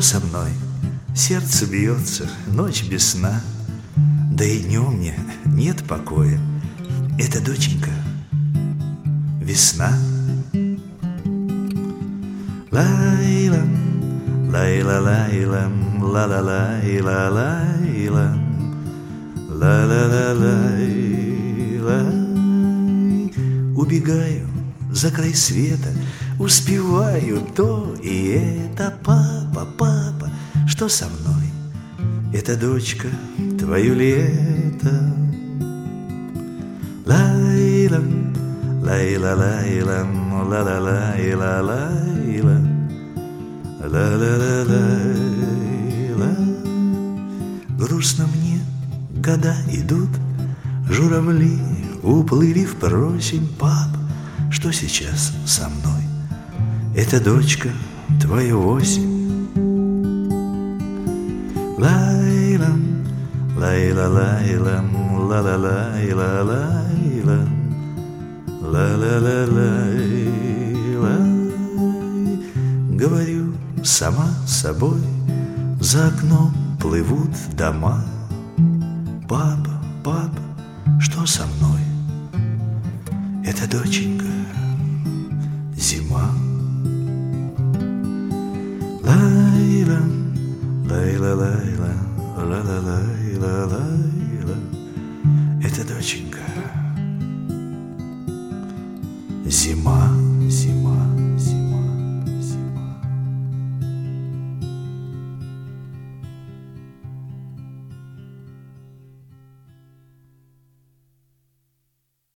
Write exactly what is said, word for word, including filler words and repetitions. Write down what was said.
со мной? Сердце бьется, ночь без сна, да и днем мне нет покоя. Это, доченька, весна. Лайлам, лайла-лайлам, ла-ла-лайла-лайлам, ла-ла-ла-лай-лай. Убегаю за край света, успеваю то и это. Папа, папа, что со мной? Это, дочка, твое лето. Лайлам, лайла-лайлам, ла-ла-лайла-лайла, ла-ла-ла-лай-лай. Грустно мне, года идут, журавли уплыли в просень. Пап, что сейчас со мной? Это, дочка, твоя осень. Лайлам, лайла-лайлам, ла-ла-лайла-лайла, ла-ла-ла-лай-лай. Говорю сама собой, за окном плывут дома. Папа, папа, что со мной? Это, доченька, зима. Лайлам, лайла-лайла, ла-ла-лайла-лайла. Это, доченька, зима.